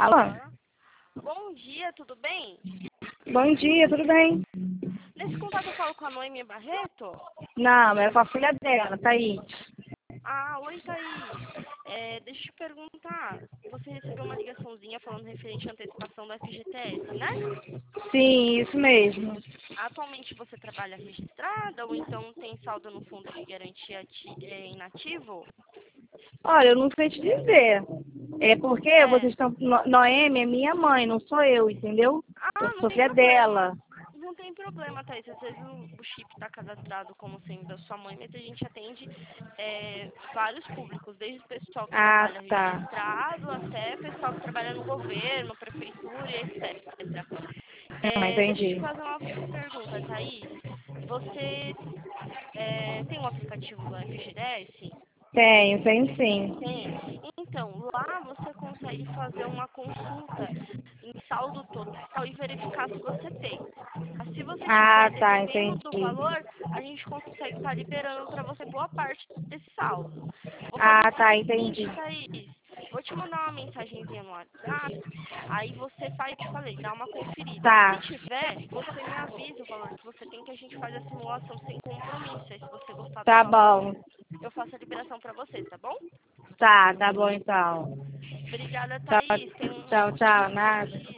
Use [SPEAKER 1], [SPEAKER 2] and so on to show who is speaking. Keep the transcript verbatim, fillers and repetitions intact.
[SPEAKER 1] Alô?
[SPEAKER 2] Bom dia, tudo bem?
[SPEAKER 1] Bom dia, tudo bem?
[SPEAKER 2] Nesse contato eu falo com a Noemi Barreto?
[SPEAKER 1] Não, é com a filha dela, Thaís.
[SPEAKER 2] Ah, oi Thaís. É, deixa eu te perguntar. Você recebeu uma ligaçãozinha falando referente à antecipação do F G T S, né?
[SPEAKER 1] Sim, isso mesmo.
[SPEAKER 2] Atualmente você trabalha registrada ou então tem saldo no fundo de garantia ati- é, inativo?
[SPEAKER 1] Olha, eu não sei te dizer. É porque
[SPEAKER 2] É.
[SPEAKER 1] vocês estão. No- Noemi é minha mãe, não sou eu, entendeu? Eu
[SPEAKER 2] Ah, não
[SPEAKER 1] sou
[SPEAKER 2] tem
[SPEAKER 1] filha
[SPEAKER 2] problema.
[SPEAKER 1] dela.
[SPEAKER 2] Não tem problema, Thaís. Às vezes o, o chip está cadastrado como sendo da sua mãe, mas a gente atende é, vários públicos, desde o pessoal que
[SPEAKER 1] Ah,
[SPEAKER 2] trabalha
[SPEAKER 1] tá.
[SPEAKER 2] registrado até pessoal que trabalha no governo, prefeitura e etcétera.
[SPEAKER 1] Ah,
[SPEAKER 2] É, deixa eu te
[SPEAKER 1] entendi.
[SPEAKER 2] fazer uma pergunta, Thaís. Você é, tem o aplicativo do F G D S?
[SPEAKER 1] Tenho, tenho sim.
[SPEAKER 2] Tem. Então, lá você consegue fazer uma consulta em saldo total e verificar se você tem. Mas se você
[SPEAKER 1] Ah,
[SPEAKER 2] tiver,
[SPEAKER 1] tá,
[SPEAKER 2] dependendo do
[SPEAKER 1] entendi.
[SPEAKER 2] valor, a gente consegue estar liberando para você boa parte desse saldo. Vou fazer
[SPEAKER 1] Ah,
[SPEAKER 2] o
[SPEAKER 1] tá,
[SPEAKER 2] seguinte,
[SPEAKER 1] entendi.
[SPEAKER 2] Thaís. Vou te mandar uma mensagenzinha no WhatsApp, aí você faz, eu te falei, dá uma conferida. Se
[SPEAKER 1] Tá,
[SPEAKER 2] tiver, você me avisa o valor que você tem, que a gente faz a simulação sem compromisso. Aí se você gostar do
[SPEAKER 1] tá
[SPEAKER 2] valor,
[SPEAKER 1] bom.
[SPEAKER 2] eu faço a liberação para você, tá bom?
[SPEAKER 1] Tá, tá bom então.
[SPEAKER 2] Obrigada,
[SPEAKER 1] Tchau,
[SPEAKER 2] Thaís. Tenha um
[SPEAKER 1] tchau, tchau,
[SPEAKER 2] excelente
[SPEAKER 1] nada.
[SPEAKER 2] dia.